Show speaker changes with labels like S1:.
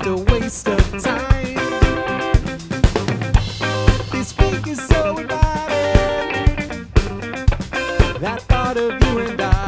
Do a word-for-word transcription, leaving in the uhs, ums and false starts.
S1: just a waste of time. This week is so inviting. That thought of you and I.